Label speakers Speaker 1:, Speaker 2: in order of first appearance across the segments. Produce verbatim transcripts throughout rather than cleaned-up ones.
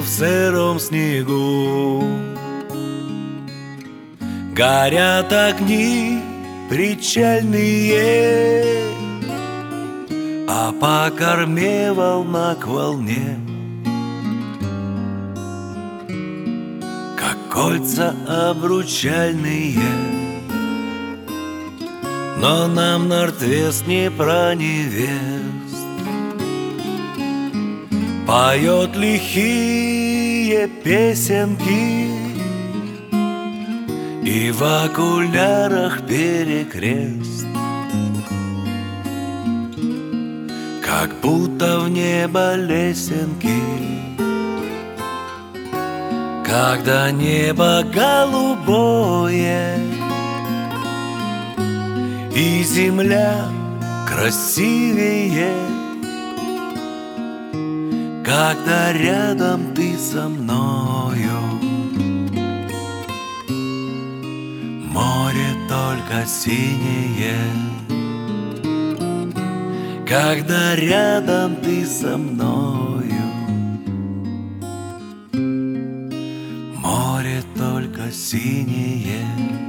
Speaker 1: в сыром снегу. Горят огни причальные, а по корме волна к волне, как кольца обручальные. Но нам Норд-Вест не про невест, поет лихие песенки, и в окулярах перекрест, как будто в небо лесенки. Когда небо голубое и земля красивее, когда рядом ты со мною, море только синее. Когда рядом ты со мною, море только синее.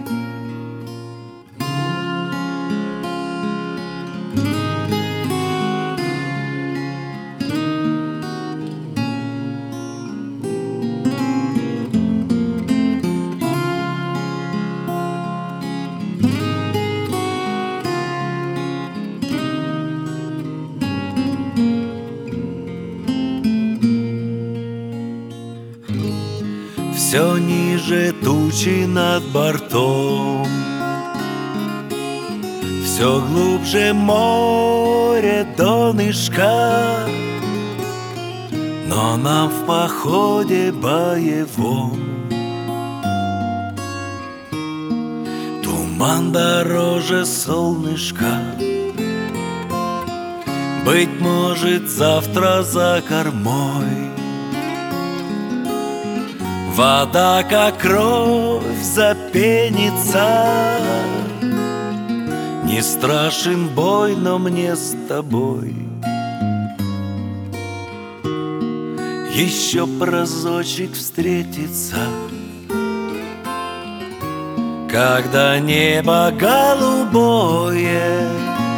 Speaker 1: Все ниже тучи над бортом, все глубже море донышка, но нам в походе боевом туман дороже солнышка. Быть может, завтра за кормой вода, как кровь, запенится. Не страшен бой, но мне с тобой еще разочек встретиться. Когда небо голубое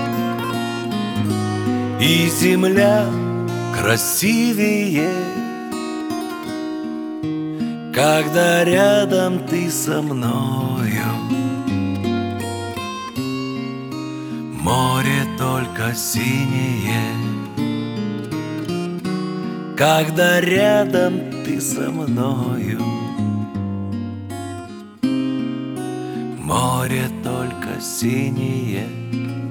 Speaker 1: и земля красивее, когда рядом ты со мною, море только синее. Когда рядом ты со мною, море только синее.